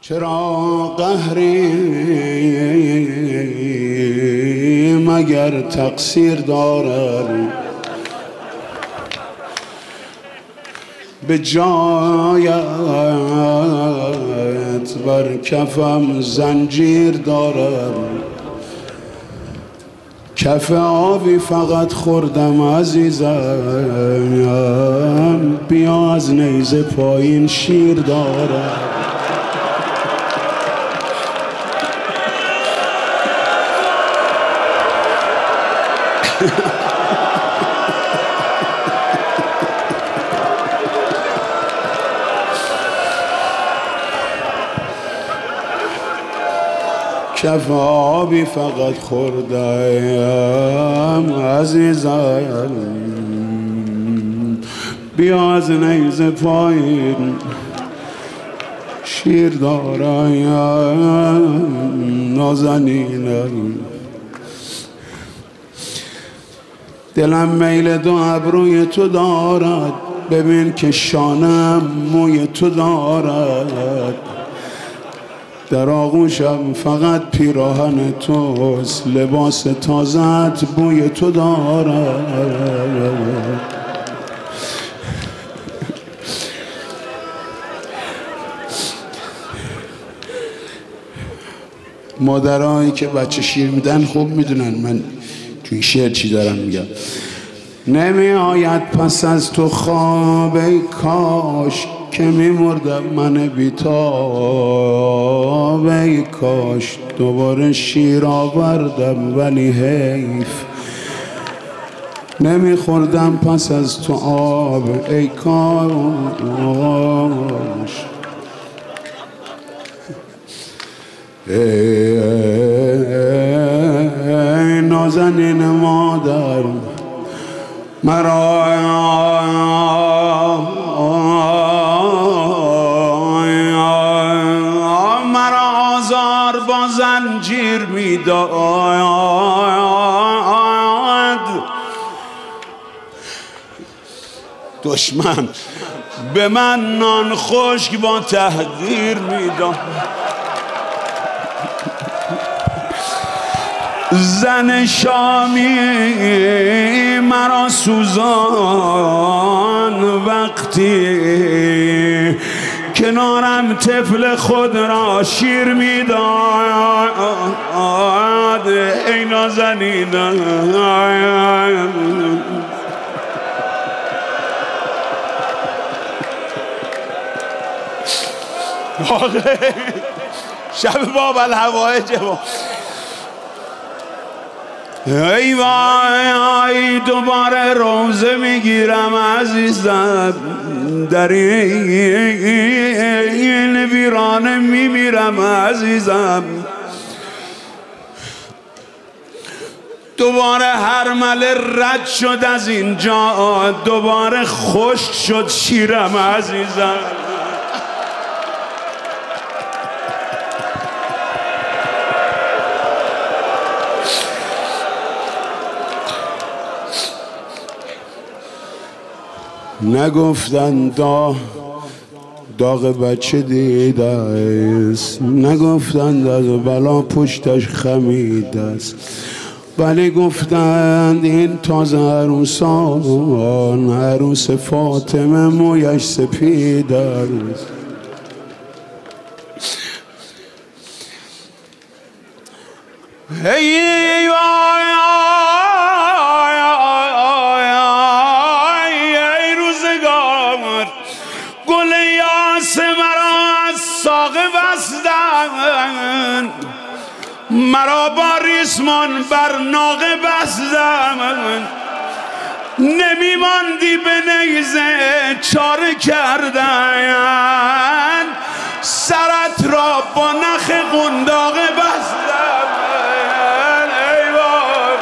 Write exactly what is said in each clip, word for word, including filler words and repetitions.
چرا قهری مگر تقصیر دارد، به جایت بر کفم زنجیر دارد. کف آبی فقط خوردم عزیزم، بیا از نیزه پایین شیر دارد. کف آبی فقط خوردم عزیزم، بیا از نیزه پایین شیر دارم. نازنینم دلم میل دو ابروی تو دارد، ببین که شانم موی تو دارد. در آغوشم فقط پیراهن توست، لباس تازت بوی تو دارد. مادرایی که بچه شیر میدن خوب میدونن من تو این شعر چی دارم میگم. نمی آید پس از تو خواب، ای کاش که میمردم من بیتاب. ای کاش دوباره شیر آوردم ولی حیف، نمیخوردم پس از تو آب. ای کاش ای, ای نازنین مادر، مرا مرا آزار با زنجیر میداد. دشمن به من نان خشک با تحقیر میداد. زن شامی مرا سوزان وقتی کنارم طفل خود را شیر میداد. ای نازنینم شب باب الهوایج. ای وای دوباره روزه میگیرم عزیزم، در این ویرانه میمیرم عزیزم. دوباره هرمله رد شد از اینجا، دوباره خشک شد شیرم عزیزم. نگفتن دا داغ بچه دیده است، نگفتند از بلا پشتش خمیده است، ولی گفتند این تازه عروسان، عروس فاطمه مویش سپیده است. ای مرا با ریسمان بر ناقه بستند، نمیماندی به نیزه چاره کردن، سرت را با نخ قنداقه بستند. ای وای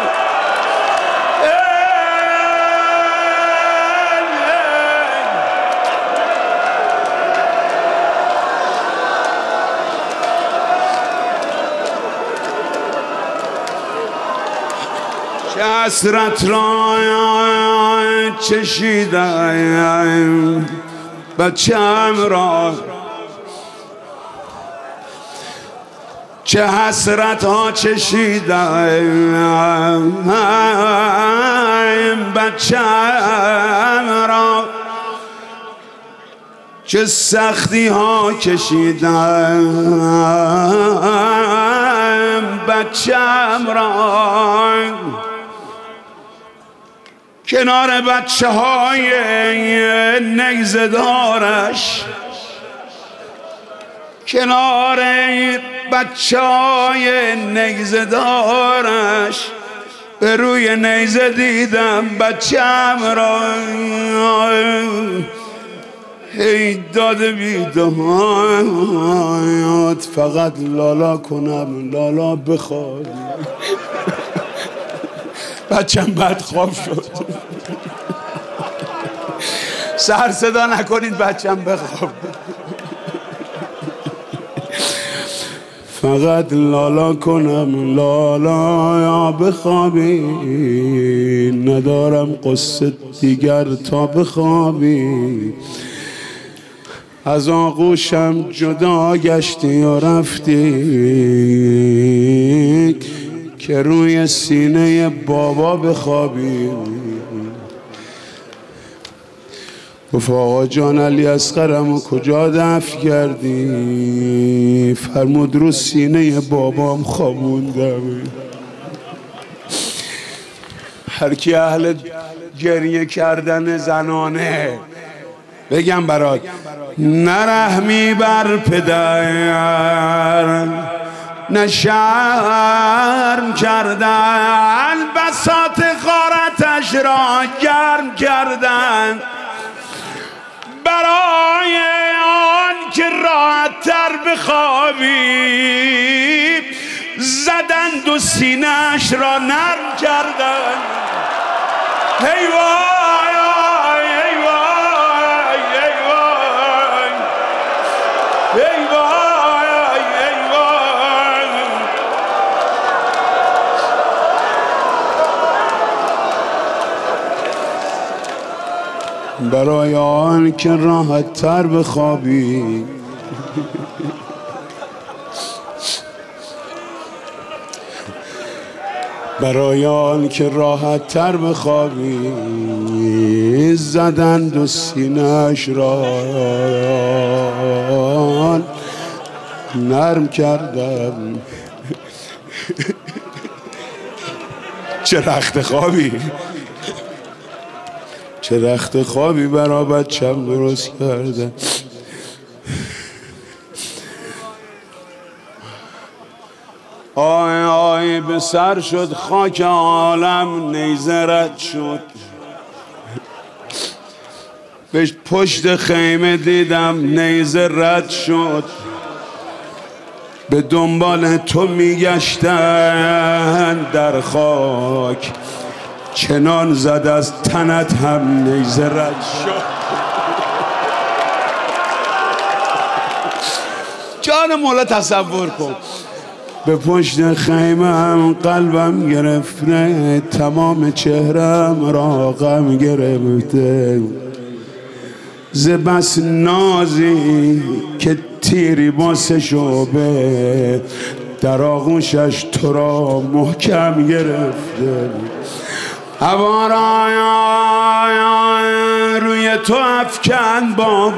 حسرت را چشیدم، بچه‌ام را چه حسرت ها چشیدم بچه‌ام را، چه سختی ها کشیدم بچه‌ام را. کنار بچه های نیزه دارش، کنار بچه های نیزه دارش، به روی نیزه دیدم بچه‌م را. ای داد بیداد فقط لالا کنم، لالا بخواد. بچه‌م بد خواب شد. سر صدا نکنید بچه‌م بخواب. فقط لالا کنم، لالا بخوابی، ندارم قصه دیگر تا بخوابی. از آغوشم جدا گشتی و رفتی که روی سینه بابا بخوابی. گفت آقا جان علی اصغرمو کجا دفن کردی؟ فرمود رو سینه بابام خوابوندم. هر کی اهل گریه کردن زنانه بگم برات، نرحمی بر پدر، نه شرم کردن، بساط غارتش را گرم کردن، برای آن که راحت تر بخوابی زدند و سینه‌اش را نرم کردن. هی وای هی وای هی وای هی وای هی وای. برای آن که راحت تر بخوابی برای آن که راحت تر بخوابی زدند و سینه‌اش را نرم کردم. چه رخت خوابی، چه رخت خوابی برا بچم درست کردم. آی آی به سر شد خاک عالم، نیزه رد شد به پشت خیمه دیدم نیزه رد شد. به دنبال تو میگشتن در خاک، چنان زد از تنت هم نیزه رد شد. جان مولا تصور کن، به پشت خیمه هم قلبم گرفته، تمام چهرم را غم گرفته، ز بس نازی که تیری با سه شعبه در آغوشش تو را محکم گرفته. هوا را روی تو افکن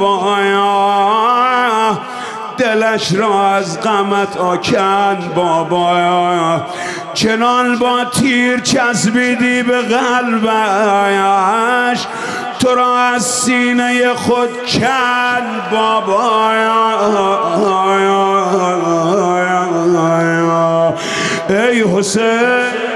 بابایا، دلش را از غمت آکن بابایا، چنان با تیر چسبیدی به قلبش تو را از سینه خود کن بابایا. ای حسین